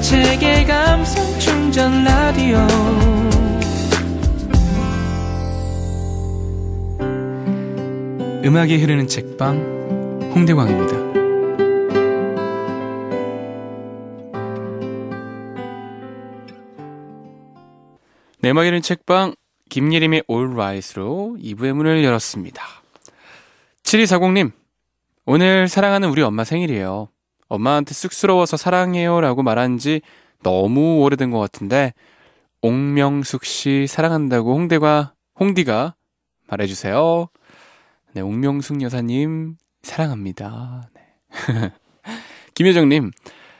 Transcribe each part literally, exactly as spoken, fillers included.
책의 감성 충전 라디오. 음악이 흐르는 책방 홍대광입니다. 네, 음악이 흐르는 책방 김예림의 All Right으로 이 부의 문을 열었습니다. 칠이사공님, 오늘 사랑하는 우리 엄마 생일이에요. 엄마한테 쑥스러워서 사랑해요 라고 말한 지 너무 오래된 것 같은데 옥명숙 씨 사랑한다고 홍대가 홍디가 말해주세요. 네, 옥명숙 여사님 사랑합니다. 네. 김효정님,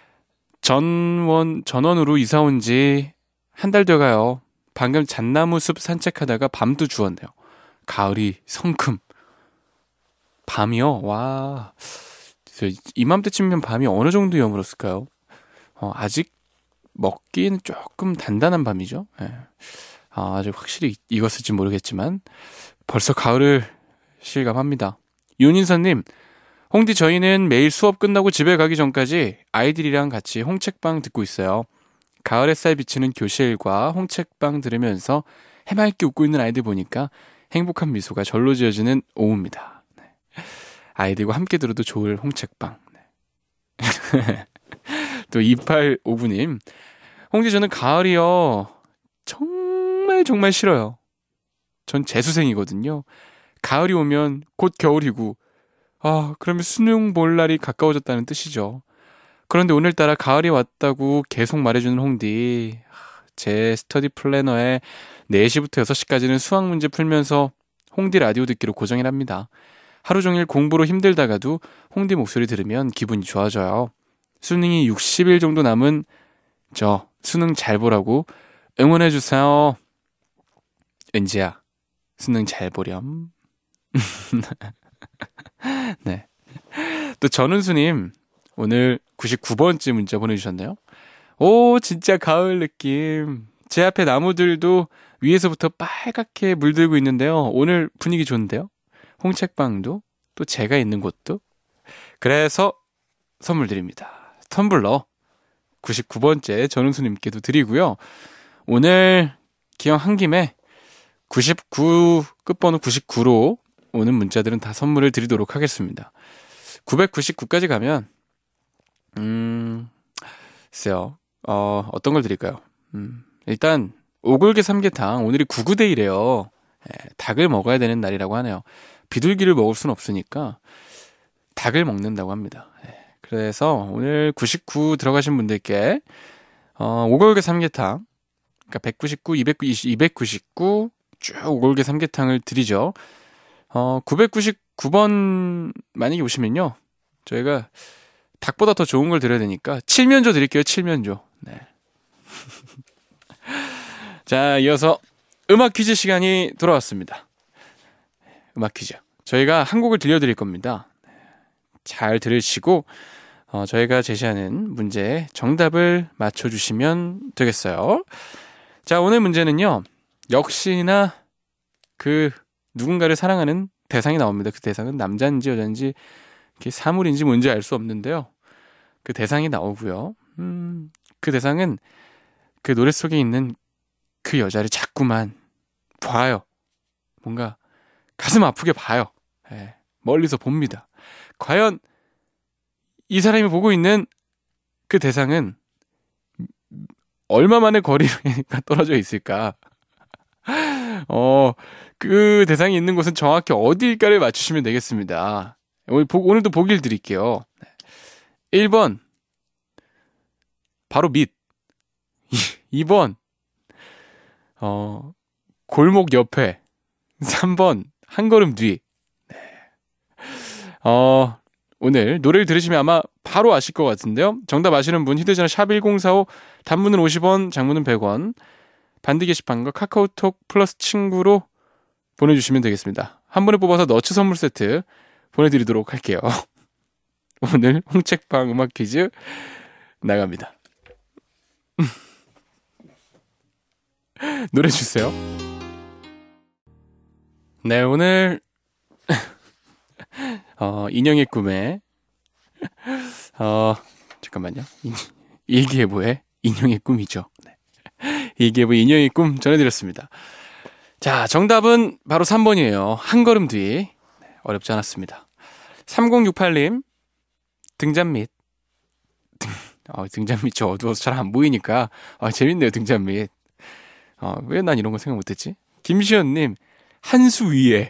전원 전원으로 이사 온 지 한 달 돼가요. 방금 잣나무 숲 산책하다가 밤도 주웠네요. 가을이 성큼. 밤이요? 와, 이맘때쯤이면 밤이 어느 정도 여물었을까요? 어, 아직 먹기는 조금 단단한 밤이죠. 네. 아, 아직 확실히 익었을지 모르겠지만 벌써 가을을 실감합니다. 윤인선님, 홍디 저희는 매일 수업 끝나고 집에 가기 전까지 아이들이랑 같이 홍책방 듣고 있어요. 가을 햇살 비치는 교실과 홍책방 들으면서 해맑게 웃고 있는 아이들 보니까 행복한 미소가 절로 지어지는 오후입니다. 네. 아이들과 함께 들어도 좋을 홍책방. 네. 또 이팔오구님, 홍디 저는 가을이요 정말 정말 싫어요. 전 재수생이거든요. 가을이 오면 곧 겨울이고, 아, 그러면 수능 볼 날이 가까워졌다는 뜻이죠. 그런데 오늘따라 가을이 왔다고 계속 말해주는 홍디, 제 스터디 플래너에 네 시부터 여섯 시까지는 수학 문제 풀면서 홍디 라디오 듣기로 고정이랍니다. 하루 종일 공부로 힘들다가도 홍디 목소리 들으면 기분이 좋아져요. 수능이 육십 일 정도 남은 저 수능 잘 보라고 응원해주세요. 은지야, 수능 잘 보렴. 네. 또 전은수님, 오늘 구십구 번째 문자 보내주셨네요. 오, 진짜 가을 느낌. 제 앞에 나무들도 위에서부터 빨갛게 물들고 있는데요. 오늘 분위기 좋은데요. 홍책방도 또 제가 있는 곳도. 그래서 선물 드립니다. 텀블러 구십구 번째 전은수님께도 드리고요. 오늘 기왕 한 김에 구십구, 끝번호 구십구로 오는 문자들은 다 선물을 드리도록 하겠습니다. 구백구십구까지 가면 음... 글쎄요. 어, 어떤 걸 드릴까요? 음, 일단 오골계 삼계탕, 오늘이 구구데이래요. 예, 닭을 먹어야 되는 날이라고 하네요. 비둘기를 먹을 수는 없으니까 닭을 먹는다고 합니다. 예, 그래서 오늘 구십구 들어가신 분들께 어, 오골계 삼계탕, 그러니까 백구십구, 이백구십, 이백구십구 쭉 오골계 삼계탕을 드리죠. 어, 구백구십구 번 만약에 오시면요, 저희가 닭보다 더 좋은 걸 드려야 되니까 칠면조 드릴게요. 칠면조. 네. 자, 이어서 음악 퀴즈 시간이 돌아왔습니다. 음악 퀴즈. 저희가 한 곡을 들려드릴 겁니다. 잘 들으시고 어, 저희가 제시하는 문제의 정답을 맞춰주시면 되겠어요. 자, 오늘 문제는요, 역시나 그 누군가를 사랑하는 대상이 나옵니다. 그 대상은 남자인지 여자인지 사물인지 뭔지 알 수 없는데요. 그 대상이 나오고요. 음, 그 대상은 그 노래 속에 있는 그 여자를 자꾸만 봐요. 뭔가 가슴 아프게 봐요. 예, 멀리서 봅니다. 과연 이 사람이 보고 있는 그 대상은 얼마만의 거리가 떨어져 있을까? 어, 그 대상이 있는 곳은 정확히 어디일까를 맞추시면 되겠습니다. 오늘, 오늘도 보기를 드릴게요. 일 번 바로 밑, 이 번 어, 골목 옆에, 삼 번 한 걸음 뒤. 네. 어, 오늘 노래를 들으시면 아마 바로 아실 것 같은데요. 정답 아시는 분 휴대전화 샵 일공사오, 단문은 오십 원, 장문은 백 원, 반디 게시판과 카카오톡 플러스 친구로 보내주시면 되겠습니다. 한 번에 뽑아서 너츠 선물 세트 보내드리도록 할게요. 오늘 홍책방 음악 퀴즈 나갑니다. 노래 주세요. 네, 오늘 어, 인형의 꿈에 어, 잠깐만요. 일기예보의 인형의 꿈이죠. 네. 이기예보 인형의 꿈 전해드렸습니다. 자, 정답은 바로 삼 번이에요. 한 걸음 뒤. 네, 어렵지 않았습니다. 삼공육팔 님, 등잔 밑. 등, 어, 등잔 밑이 어두워서 잘 안 보이니까 아, 재밌네요. 등잔 밑. 어, 왜 난 이런 거 생각 못했지? 김시현님, 한수 위에.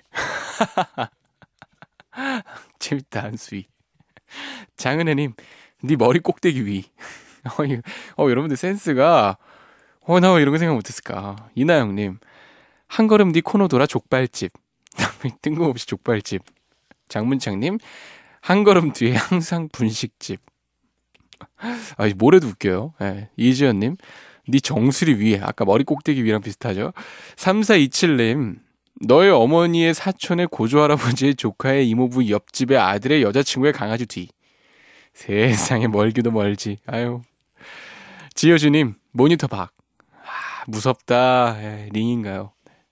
재밌다, 한수 위. 장은혜님, 네 머리 꼭대기 위. 어, 이- 어, 여러분들 센스가, 어, 나 왜 이런 거 생각 못했을까? 이나영님, 한 걸음 뒤 코너 돌아 족발집. 뜬금없이 족발집. 장문창님, 한 걸음 뒤에 항상 분식집. 아, 뭐래도 웃겨요. 예. 이지연님, 네 정수리 위에. 아까 머리 꼭대기 위랑 비슷하죠? 삼사이칠 님, 너의 어머니의 사촌의 고조할아버지의 조카의 이모부 옆집의 아들의 여자친구의 강아지 뒤. 세상에 멀기도 멀지. 아유. 지효주님, 모니터 박. 아, 무섭다. 에, 링인가요?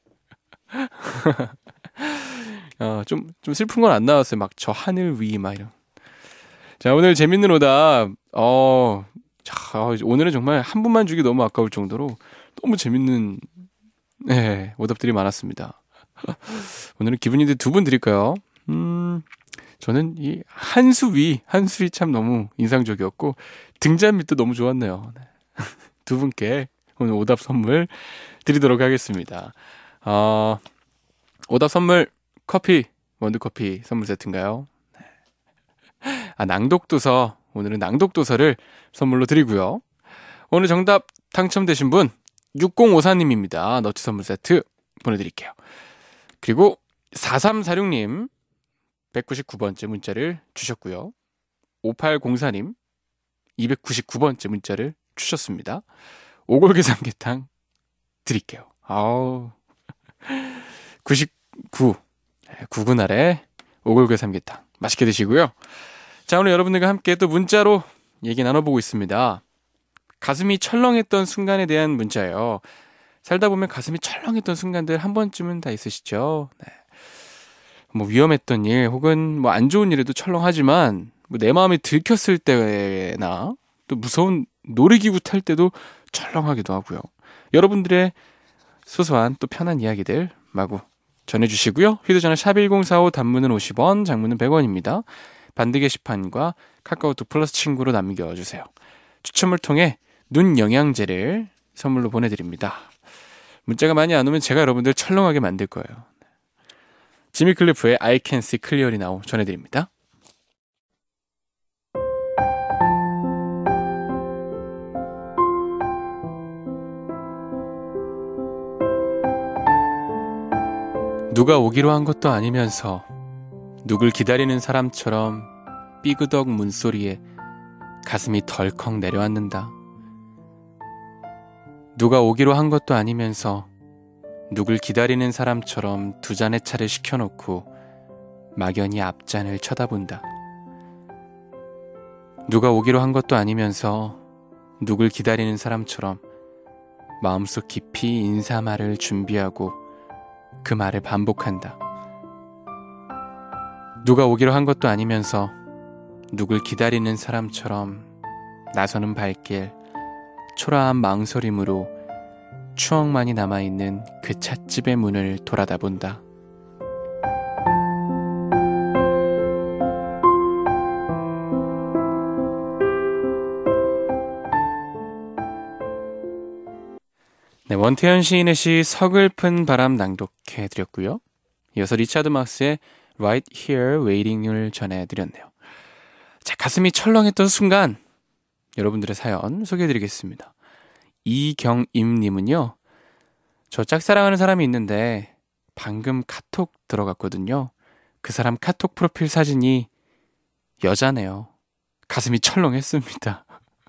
어, 좀, 좀 슬픈 건 안 나왔어요. 막 저 하늘 위, 막 이런. 자, 오늘 재밌는 오답. 어, 자, 오늘은 정말 한 분만 주기 너무 아까울 정도로 너무 재밌는, 네, 오답들이 많았습니다. 오늘은 기분인데 두 분 드릴까요? 음, 저는 이 한수 위, 한수 위 참 너무 인상적이었고, 등잔 밑도 너무 좋았네요. 네. 두 분께 오늘 오답 선물 드리도록 하겠습니다. 어, 오답 선물 커피, 원두커피 선물 세트인가요? 아, 낭독도서, 오늘은 낭독도서를 선물로 드리고요. 오늘 정답 당첨되신 분 육공오사 님입니다. 너치 선물 세트 보내드릴게요. 그리고 사삼사육 님 백구십구 번째 문자를 주셨고요. 오팔공사 님 이백구십구 번째 문자를 주셨습니다. 오골계 삼계탕 드릴게요. 아우, 구십구, 구구날에 오골계 삼계탕 맛있게 드시고요. 자, 오늘 여러분들과 함께 또 문자로 얘기 나눠보고 있습니다. 가슴이 철렁했던 순간에 대한 문자예요. 살다 보면 가슴이 철렁했던 순간들 한 번쯤은 다 있으시죠? 네. 뭐 위험했던 일 혹은 뭐 안 좋은 일에도 철렁하지만 뭐 내 마음이 들켰을 때나 또 무서운 놀이기구 탈 때도 철렁하기도 하고요. 여러분들의 소소한 또 편한 이야기들 마구 전해주시고요. 휴대전화 샵 일공사오, 단문은 오십 원, 장문은 백 원입니다. 반드 게시판과 카카오톡 플러스 친구로 남겨주세요. 추첨을 통해 눈 영양제를 선물로 보내드립니다. 문자가 많이 안 오면 제가 여러분들 철렁하게 만들 거예요. 지미 클리프의 I Can See Clearly Now 전해드립니다. 누가 오기로 한 것도 아니면서 누굴 기다리는 사람처럼 삐그덕 문소리에 가슴이 덜컥 내려앉는다. 누가 오기로 한 것도 아니면서 누굴 기다리는 사람처럼 두 잔의 차를 시켜놓고 막연히 앞잔을 쳐다본다. 누가 오기로 한 것도 아니면서 누굴 기다리는 사람처럼 마음속 깊이 인사말을 준비하고 그 말을 반복한다. 누가 오기로 한 것도 아니면서 누굴 기다리는 사람처럼 나서는 발길, 초라한 망설임으로 추억만이 남아있는 그 찻집의 문을 돌아다 본다. 네, 원태현 시인의 시 서글픈 바람 낭독해드렸고요. 이어서 리차드 막스의 Right Here Waiting을 전해드렸네요. 자, 가슴이 철렁했던 순간 여러분들의 사연 소개해드리겠습니다. 이경임님은요, 저 짝사랑하는 사람이 있는데 방금 카톡 들어갔거든요. 그 사람 카톡 프로필 사진이 여자네요. 가슴이 철렁했습니다.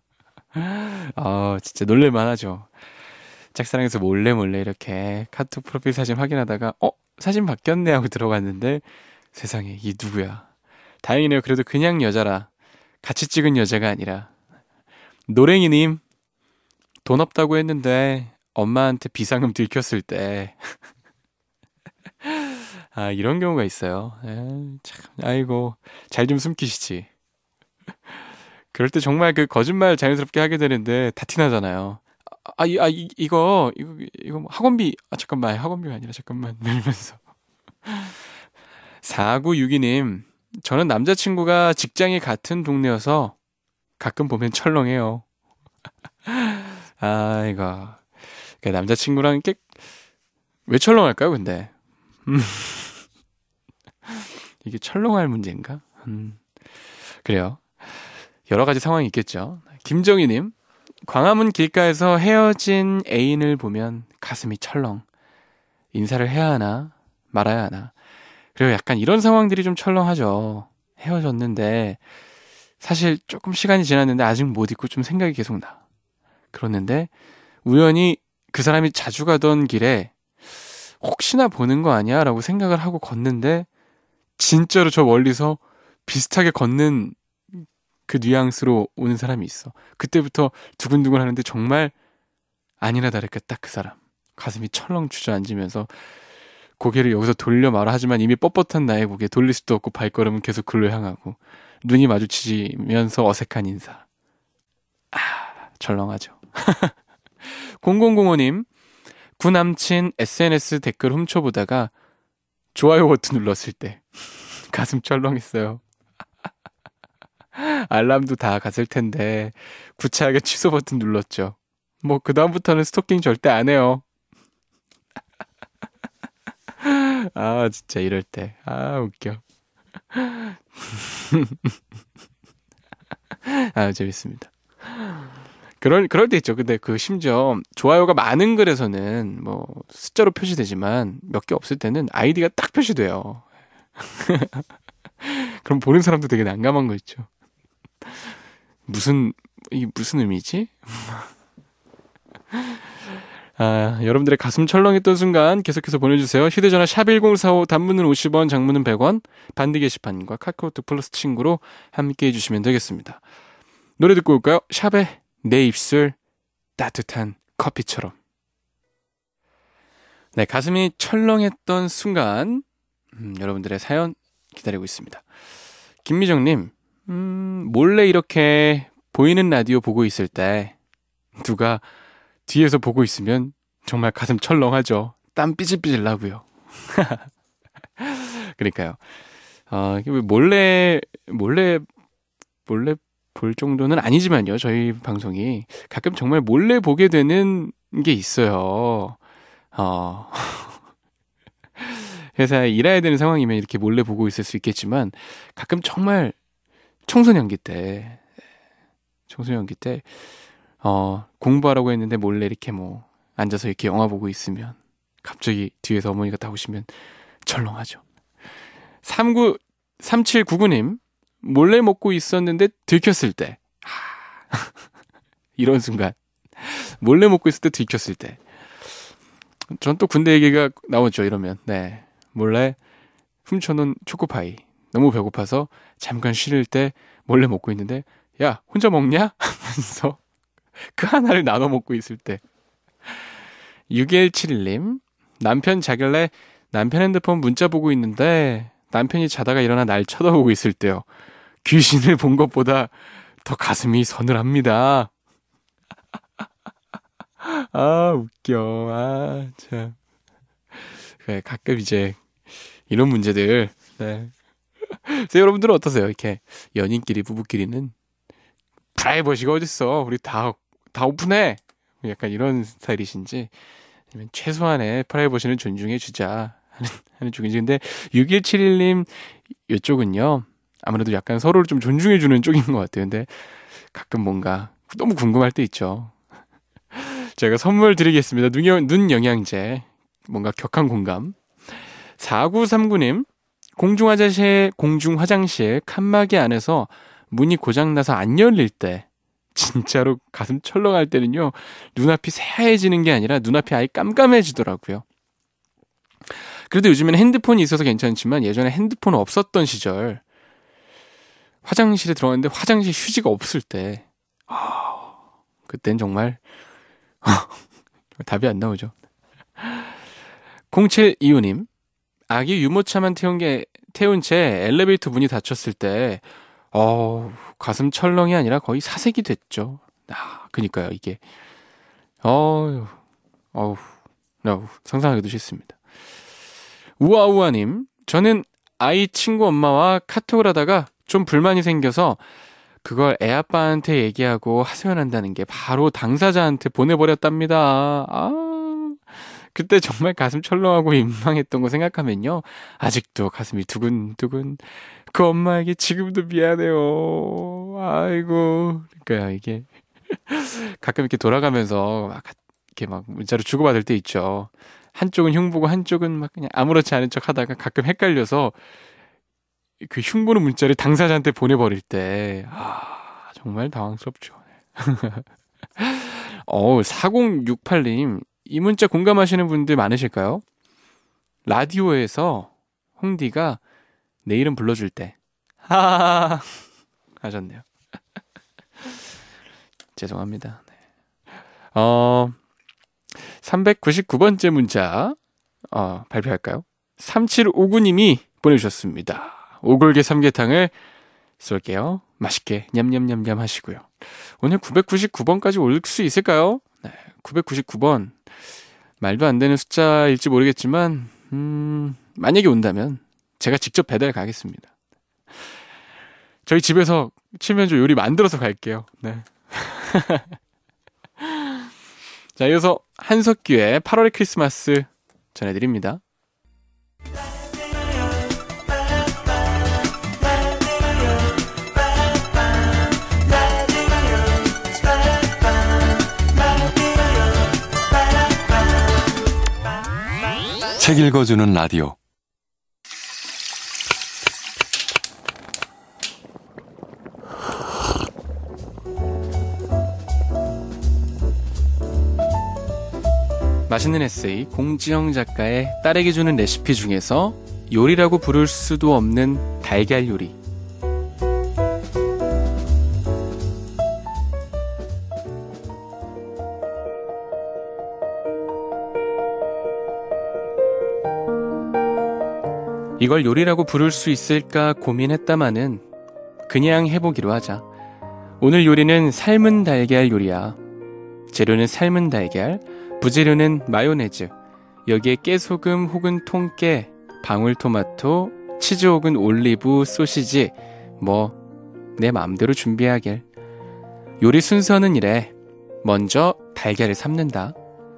아, 진짜 놀랄만 하죠. 짝사랑해서 몰래 몰래 이렇게 카톡 프로필 사진 확인하다가 어? 사진 바뀌었네 하고 들어갔는데 세상에 이 누구야. 다행이네요. 그래도 그냥 여자라. 같이 찍은 여자가 아니라. 노랭이님, 돈 없다고 했는데 엄마한테 비상금 들켰을 때 아, 이런 경우가 있어요. 에이, 참, 아이고, 잘 좀 숨기시지. 그럴 때 정말 그 거짓말 자연스럽게 하게 되는데 다 티나잖아요. 아, 이, 아 이, 이거 이거 이거 뭐 학원비 아 잠깐만 학원비가 아니라 잠깐만 이러면서 사구육이 님 저는 남자친구가 직장이 같은 동네여서 가끔 보면 철렁해요. 아 이거 그러니까 남자친구랑 이렇게 왜 철렁할까요 근데 음, 이게 철렁할 문제인가 음, 그래요. 여러 가지 상황이 있겠죠. 김정희님 광화문 길가에서 헤어진 애인을 보면 가슴이 철렁. 인사를 해야 하나 말아야 하나. 그리고 약간 이런 상황들이 좀 철렁하죠. 헤어졌는데 사실 조금 시간이 지났는데 아직 못 잊고 좀 생각이 계속 나. 그러는데 우연히 그 사람이 자주 가던 길에 혹시나 보는 거 아니야? 라고 생각을 하고 걷는데 진짜로 저 멀리서 비슷하게 걷는 그 뉘앙스로 오는 사람이 있어. 그때부터 두근두근 하는데 정말 아니나 다를까 딱 그 사람. 가슴이 철렁 주저앉으면서 고개를 여기서 돌려 말아 하지만 이미 뻣뻣한 나의 고개 돌릴 수도 없고 발걸음은 계속 글로 향하고 눈이 마주치면서 어색한 인사. 아, 철렁하죠. 공공공오 님 구남친 에스엔에스 댓글 훔쳐보다가 좋아요 버튼 눌렀을 때 가슴 철렁했어요. 알람도 다 갔을 텐데 구차하게 취소 버튼 눌렀죠. 뭐 그다음부터는 스토킹 절대 안 해요. 아 진짜 이럴 때 아 웃겨. 아 재밌습니다. 그럴 그럴 때 있죠. 근데 그 심지어 좋아요가 많은 글에서는 뭐 숫자로 표시되지만 몇 개 없을 때는 아이디가 딱 표시돼요. 그럼 보는 사람도 되게 난감한 거 있죠. 무슨 이 무슨 의미지? 아, 여러분들의 가슴 철렁했던 순간 계속해서 보내주세요. 휴대전화 샵일공사오 단문은 오십 원, 장문은 백 원, 반디 게시판과 카카오톡 플러스 친구로 함께 해주시면 되겠습니다. 노래 듣고 올까요? 샵의 내 입술 따뜻한 커피처럼. 네, 가슴이 철렁했던 순간 음, 여러분들의 사연 기다리고 있습니다. 김미정님, 음, 몰래 이렇게 보이는 라디오 보고 있을 때 누가 뒤에서 보고 있으면 정말 가슴 철렁하죠. 땀 삐질삐질 나고요. 그러니까요. 어, 몰래 몰래 몰래 볼 정도는 아니지만요. 저희 방송이 가끔 정말 몰래 보게 되는 게 있어요. 어. 회사에 일해야 되는 상황이면 이렇게 몰래 보고 있을 수 있겠지만 가끔 정말 청소년기 때 청소년기 때 어, 공부하라고 했는데 몰래 이렇게 뭐 앉아서 이렇게 영화 보고 있으면 갑자기 뒤에서 어머니가 나오시면 철렁하죠. 삼구 삼칠구구 님 몰래 먹고 있었는데 들켰을 때 이런 순간 몰래 먹고 있을 때 들켰을 때 전 또 군대 얘기가 나오죠. 이러면 네 몰래 훔쳐놓은 초코파이 너무 배고파서 잠깐 쉬를 때 몰래 먹고 있는데 야 혼자 먹냐? 하면서 그 하나를 나눠 먹고 있을 때. 육일칠일 님 남편 자길래 남편 핸드폰 문자 보고 있는데 남편이 자다가 일어나 날 쳐다보고 있을 때요. 귀신을 본 것보다 더 가슴이 서늘합니다. 아 웃겨. 아 참. 그래, 가끔 이제 이런 문제들. 네. 그래서 여러분들은 어떠세요? 이렇게 연인끼리 부부끼리는 프라이버시가 어딨어? 우리 다 다 오픈해. 약간 이런 스타일이신지 아니면 최소한의 프라이버시는 존중해 주자 하는, 하는 쪽인지. 근데 육일칠일 님 이쪽은요 아무래도 약간 서로를 좀 존중해 주는 쪽인 것 같아요. 근데 가끔 뭔가 너무 궁금할 때 있죠. 제가 선물 드리겠습니다. 눈, 눈 영양제. 뭔가 격한 공감. 사구삼구 님 공중화장실 공중화장실 칸막이 안에서 문이 고장나서 안 열릴 때 진짜로 가슴 철렁할 때는요 눈앞이 새하얘지는 게 아니라 눈앞이 아예 깜깜해지더라고요. 그래도 요즘에는 핸드폰이 있어서 괜찮지만 예전에 핸드폰 없었던 시절 화장실에 들어갔는데 화장실 휴지가 없을 때 아, 그땐 정말 답이 안 나오죠. 공칠이오 님 아기 유모차만 태운 게 태운 채 엘리베이터 문이 닫혔을 때 어, 가슴 철렁이 아니라 거의 사색이 됐죠. 아, 그니까요, 이게. 어우, 어우, 어우, 상상하기도 싫습니다. 우아우아님, 저는 아이 친구 엄마와 카톡을 하다가 좀 불만이 생겨서 그걸 애아빠한테 얘기하고 하소연한다는 게 바로 당사자한테 보내버렸답니다. 아, 그때 정말 가슴 철렁하고 민망했던 거 생각하면요. 아직도 가슴이 두근두근. 그 엄마에게 지금도 미안해요. 아이고. 그러니까 이게 가끔 이렇게 돌아가면서 막 이렇게 막 문자로 주고받을 때 있죠. 한쪽은 흉보고 한쪽은 막 그냥 아무렇지 않은 척 하다가 가끔 헷갈려서 그 흉보는 문자를 당사자한테 보내버릴 때, 아, 정말 당황스럽죠. 어, 사공육팔님, 이 문자 공감하시는 분들 많으실까요? 라디오에서 홍디가 내 이름 불러줄 때, 하하하 하셨네요. 죄송합니다. 네. 어, 삼백구십구 번째 문자, 어, 발표할까요? 삼칠오구님이 보내주셨습니다. 오골계 삼계탕을 쏠게요. 맛있게 냠냠냠냠 하시고요. 오늘 구백구십구 번까지 올 수 있을까요? 네, 구백구십구 번. 말도 안 되는 숫자일지 모르겠지만 음, 만약에 온다면 제가 직접 배달 가겠습니다. 저희 집에서 칠면조 요리 만들어서 갈게요. 네. 자, 이어서 한석규의 팔월의 크리스마스 전해드립니다. 책 읽어주는 라디오. 맛있는 에세이 공지영 작가의 딸에게 주는 레시피 중에서 요리라고 부를 수도 없는 달걀 요리. 이걸 요리라고 부를 수 있을까 고민했다마는 그냥 해보기로 하자. 오늘 요리는 삶은 달걀 요리야. 재료는 삶은 달걀, 부재료는 마요네즈, 여기에 깨소금 혹은 통깨, 방울토마토, 치즈 혹은 올리브, 소시지, 뭐 내 마음대로 준비하길. 요리 순서는 이래. 먼저 달걀을 삶는다.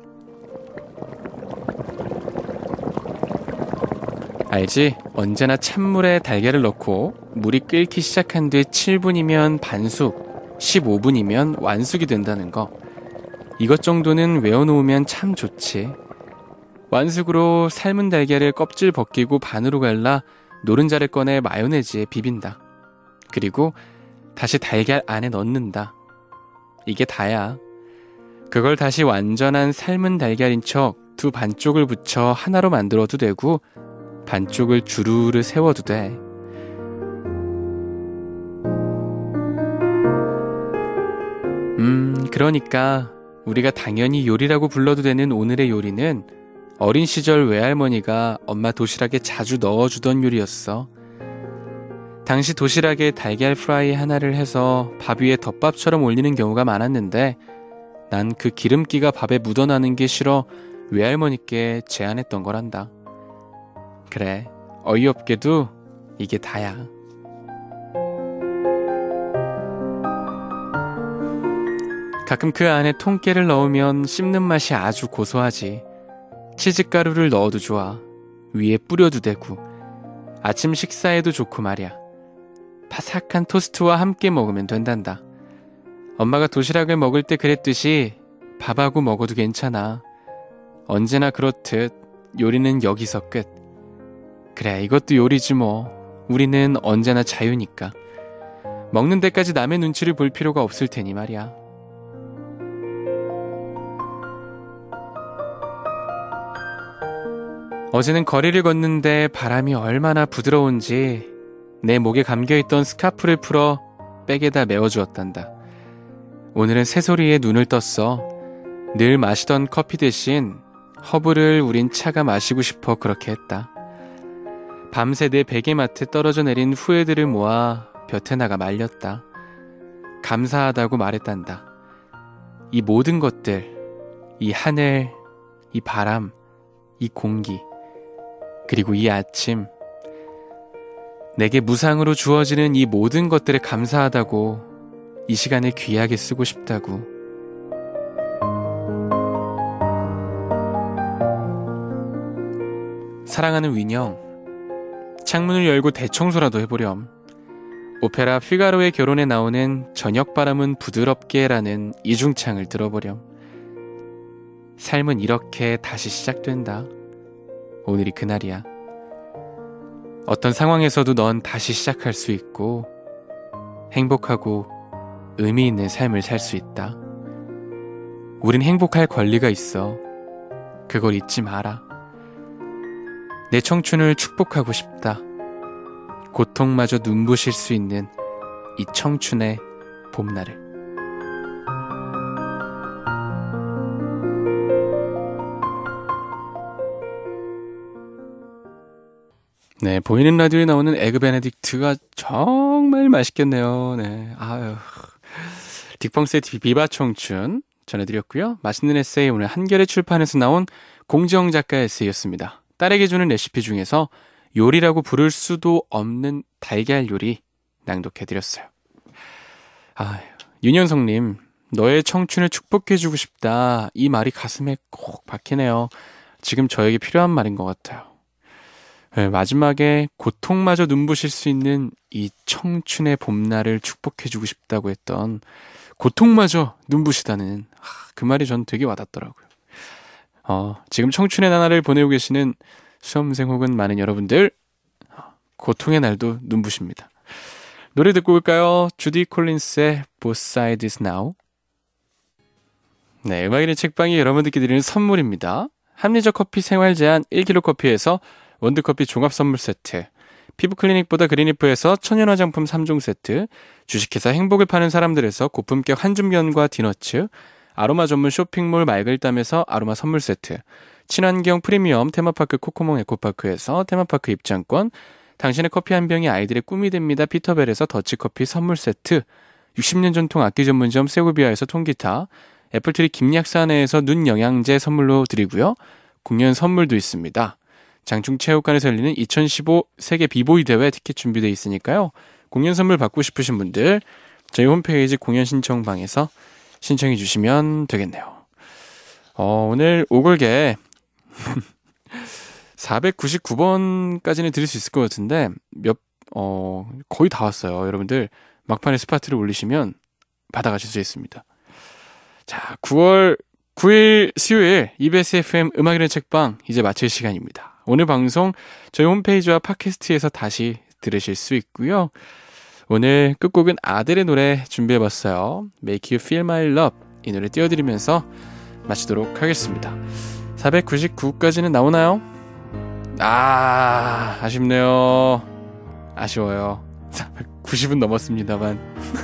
알지? 언제나 찬물에 달걀을 넣고 물이 끓기 시작한 뒤 칠 분이면 반숙, 십오 분이면 완숙이 된다는 거. 이것 정도는 외워놓으면 참 좋지. 완숙으로 삶은 달걀을 껍질 벗기고 반으로 갈라 노른자를 꺼내 마요네즈에 비빈다. 그리고 다시 달걀 안에 넣는다. 이게 다야. 그걸 다시 완전한 삶은 달걀인 척 두 반쪽을 붙여 하나로 만들어도 되고 반쪽을 주르르 세워도 돼. 음, 그러니까 우리가 당연히 요리라고 불러도 되는 오늘의 요리는 어린 시절 외할머니가 엄마 도시락에 자주 넣어주던 요리였어. 당시 도시락에 달걀 프라이 하나를 해서 밥 위에 덮밥처럼 올리는 경우가 많았는데 난 그 기름기가 밥에 묻어나는 게 싫어 외할머니께 제안했던 거란다. 그래, 어이없게도 이게 다야. 가끔 그 안에 통깨를 넣으면 씹는 맛이 아주 고소하지. 치즈가루를 넣어도 좋아. 위에 뿌려도 되고 아침 식사에도 좋고 말이야. 바삭한 토스트와 함께 먹으면 된단다. 엄마가 도시락을 먹을 때 그랬듯이 밥하고 먹어도 괜찮아. 언제나 그렇듯 요리는 여기서 끝. 그래, 이것도 요리지 뭐. 우리는 언제나 자유니까. 먹는 데까지 남의 눈치를 볼 필요가 없을 테니 말이야. 어제는 거리를 걷는데 바람이 얼마나 부드러운지 내 목에 감겨있던 스카프를 풀어 백에다 메워주었단다. 오늘은 새소리에 눈을 떴어. 늘 마시던 커피 대신 허브를 우린 차가 마시고 싶어 그렇게 했다. 밤새 내 베개맡에 떨어져 내린 후회들을 모아 볕에 나가 말렸다. 감사하다고 말했단다. 이 모든 것들, 이 하늘, 이 바람, 이 공기, 그리고 이 아침, 내게 무상으로 주어지는 이 모든 것들에 감사하다고, 이 시간을 귀하게 쓰고 싶다고. 사랑하는 윈영, 창문을 열고 대청소라도 해보렴. 오페라 피가로의 결혼에 나오는 저녁 바람은 부드럽게라는 이중창을 들어보렴. 삶은 이렇게 다시 시작된다. 오늘이 그날이야. 어떤 상황에서도 넌 다시 시작할 수 있고 행복하고 의미 있는 삶을 살 수 있다. 우린 행복할 권리가 있어. 그걸 잊지 마라. 내 청춘을 축복하고 싶다. 고통마저 눈부실 수 있는 이 청춘의 봄날을. 네, 보이는 라디오에 나오는 에그 베네딕트가 정말 맛있겠네요. 네, 아유, 딕펑스의 비바 청춘 전해드렸고요. 맛있는 에세이, 오늘 한겨레 출판에서 나온 공지영 작가의 에세이였습니다. 딸에게 주는 레시피 중에서 요리라고 부를 수도 없는 달걀 요리 낭독해드렸어요. 아, 윤현성님, 너의 청춘을 축복해주고 싶다. 이 말이 가슴에 꼭 박히네요. 지금 저에게 필요한 말인 것 같아요. 네, 마지막에 고통마저 눈부실 수 있는 이 청춘의 봄날을 축복해주고 싶다고 했던 고통마저 눈부시다는 아, 그 말이 전 되게 와닿더라고요. 어, 지금 청춘의 나날을 보내고 계시는 수험생 혹은 많은 여러분들, 고통의 날도 눈부십니다. 노래 듣고 올까요? 주디 콜린스의 Both Sides Now. 네, 음악인의 책방이 여러분들께 드리는 선물입니다. 합리적 커피 생활 제한 일 킬로그램 커피에서 원두커피 종합 선물 세트, 피부클리닉보다 그린리프에서 천연 화장품 삼 종 세트, 주식회사 행복을 파는 사람들에서 고품격 한줌면과 디너츠, 아로마 전문 쇼핑몰 맑을담에서 아로마 선물 세트, 친환경 프리미엄 테마파크 코코몽 에코파크에서 테마파크 입장권, 당신의 커피 한 병이 아이들의 꿈이 됩니다 피터벨에서 더치커피 선물 세트, 육십 년 전통 악기 전문점 세고비아에서 통기타, 애플트리 김약사내에서 눈 영양제 선물로 드리고요. 공연 선물도 있습니다. 장충체육관에서 열리는 이천십오 세계 비보이 대회 티켓 준비되어 있으니까요. 공연 선물 받고 싶으신 분들 저희 홈페이지 공연 신청방에서 신청해 주시면 되겠네요. 어, 오늘 오골계 사백구십구 번까지는 드릴 수 있을 것 같은데 몇, 어, 거의 다 왔어요. 여러분들 막판에 스파트를 올리시면 받아가실 수 있습니다. 자, 구월 구일 수요일 이비에스 에프엠 음악이라는 책방 이제 마칠 시간입니다. 오늘 방송 저희 홈페이지와 팟캐스트에서 다시 들으실 수 있고요. 오늘 끝곡은 아델의 노래 준비해봤어요. Make You Feel My Love, 이 노래 띄워드리면서 마치도록 하겠습니다. 사백구십구까지는 나오나요? 아, 아쉽네요. 아쉬워요. 구십은 넘었습니다만.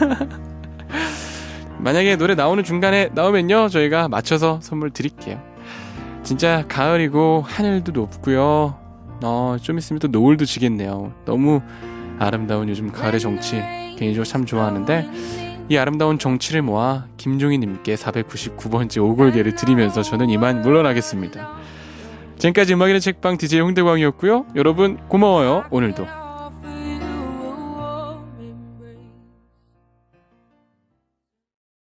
만약에 노래 나오는 중간에 나오면요, 저희가 맞춰서 선물 드릴게요. 진짜 가을이고 하늘도 높고요. 어, 좀 있으면 또 노을도 지겠네요. 너무 아름다운 요즘 가을의 정치 개인적으로 참 좋아하는데 이 아름다운 정치를 모아 김종희님께 사백구십구 번째 오골계를 드리면서 저는 이만 물러나겠습니다. 지금까지 음악이라는 책방 디제이 홍대광이었고요. 여러분 고마워요. 오늘도